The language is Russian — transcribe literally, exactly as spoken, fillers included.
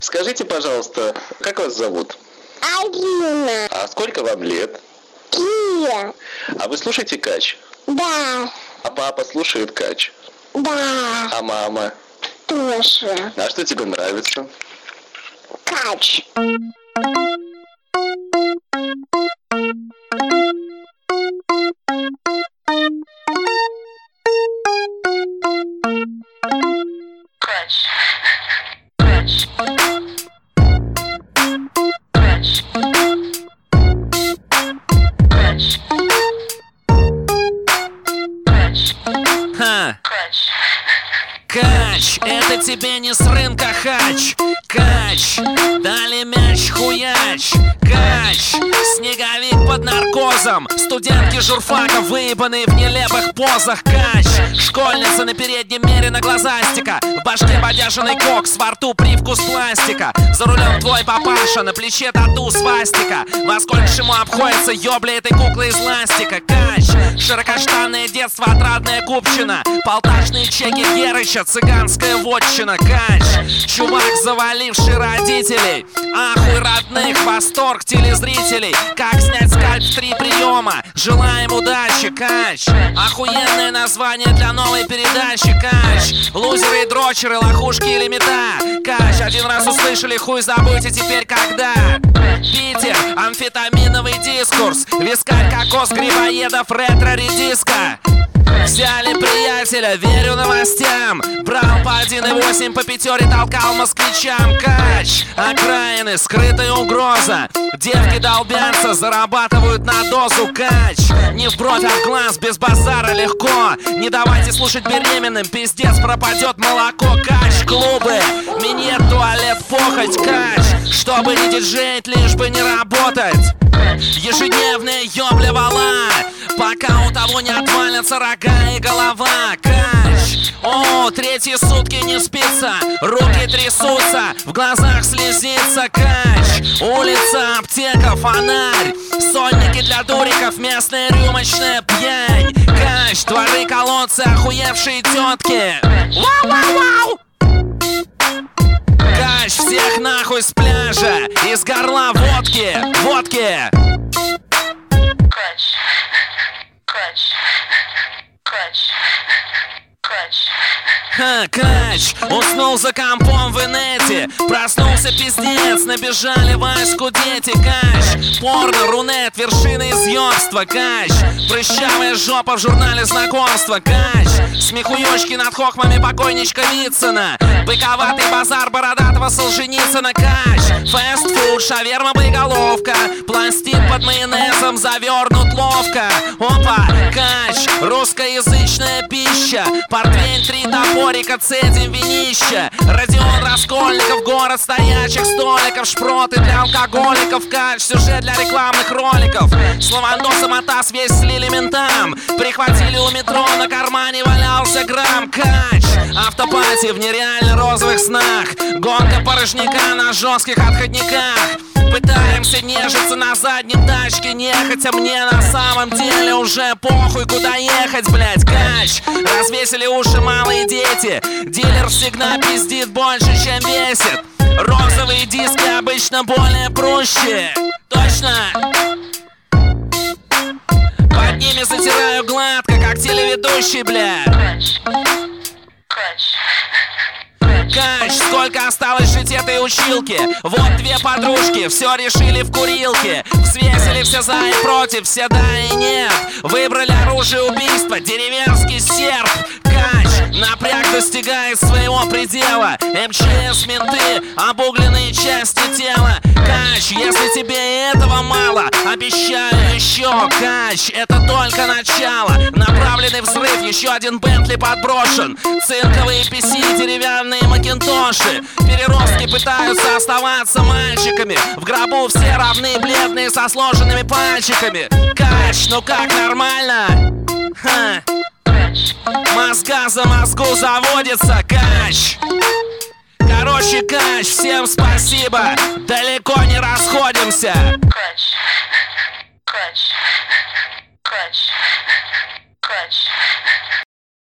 Скажите, пожалуйста, как вас зовут? Алина. А сколько вам лет? Кия. А вы слушаете Кач? Да. А папа слушает Кач? Да. А мама? Тоже. А что тебе нравится? Кач. Кач. Кач. Кач. Кач. Кач. Ха. Кач. Кач, это тебе не с рынка хач. Кач, дали мяч хуяч. Кач, снеговик под наркозом. Студентки журфака, выебанные в нелепых позах. Кач, школьница на переднем мере на глазастика. В башке бодяженный кокс, во рту привкус пластика. За рулем твой папаша, на плече тату свастика. Во сколько ж ему обходится ёбля этой куклы из ластика. Кач, широкоштанное детство, отрадная купчина. Полташные чеки Герыча, цыганская вотчина. Кач, чувак, заваливший родителей. Ахуй родных, восторг телезрителей. Как снять скальп в три приема. Желаем удачи, Кач. Охуенное название для новой передачи. Кач, лузеры и дрочеры, лохушки или мета. Кач, один раз услышали, хуй забудьте теперь когда. Питер, амфетаминовый дискурс. Вискарь, кокос, грибоедов, ретро-редиска. Взяли приятеля, верю новостям. Брал по один и восемь, по пятере толкал москвичам. Кач, окраины, скрытая угроза. Девки долбятся, зарабатывают на дозу. Кач, не в бровь, а в глаз, без базара легко. Не давайте слушать беременным, пиздец, пропадет молоко. Кач, клубы, минет, туалет, похоть. Кач, чтобы не диджеять, лишь бы не работать. Ежедневная ёбля вала, пока у того не отвалятся рога и голова. Кач, о, третьи сутки не спится, руки трясутся, в глазах слезится. Кач, улица, аптека, фонарь, сонники для дуриков, местная рюмочная пьянь. Кач, дворы, колодцы, охуевшие тетки. Вау-вау-вау! Кач, всех нахуй с пляжа, из горла водки, водки. Кач. Кач. Кач. Кач. Ха, Кач, уснул за компом в инете. Проснулся пиздец, набежали Ваську дети. Кач, порно, рунет, вершины изъёбства. Кач, прыщавая жопа в журнале знакомства. Кач, смехуёчки над хохмами покойничка Вицина. Быковатый базар бородатого Солженицына. Кач, фастфуд, шаверма, боеголовка. Пластик под майонезом завернут ловко. Опа, Кач, русскоязычная пища. Портвейн, три топорика, цедим винища. Родион Раскольников, город стоячих столиков. Шпроты для алкоголиков. Кач, сюжет для рекламных роликов. С Лавандосом Атас весь слили ментам. Прихватили у метро, на кармане валялся грамм. Кач, автопати в нереально розовых снах. Гонка порожняка на жестких отходниках. Пытаемся нежиться на задней тачке, нехотя, мне на самом деле уже похуй, куда ехать, блять. Кач, развесили уши малые дети. Дилер всегда пиздит больше, чем весит. Розовые диски обычно более прущие. Точно. Под ними затираю гладко, как телеведущий, блядь. Кач. Кач. Кач, сколько осталось жить этой училке? Вот две подружки, все решили в курилке. Взвесили все за и против, все да и нет. Выбрали оружие убийства, деревенский серп. Кач, напряг достигает своего предела. МЧС, менты, обугленные части тела. Кач, если тебе этого мало, обещаю еще. Кач, это только начало. Направленный взрыв, еще один Бентли подброшен. Цинковые пи си, деревянные макинтоши. Переростки пытаются оставаться мальчиками. В гробу все равны, бледные, со сложенными пальчиками. Кач, ну как, нормально? Ха. Мозга за мозгу заводится. Кач. Короче, Кач, всем спасибо. Далеко не расходимся. Кач. Кач. Кач. Кач.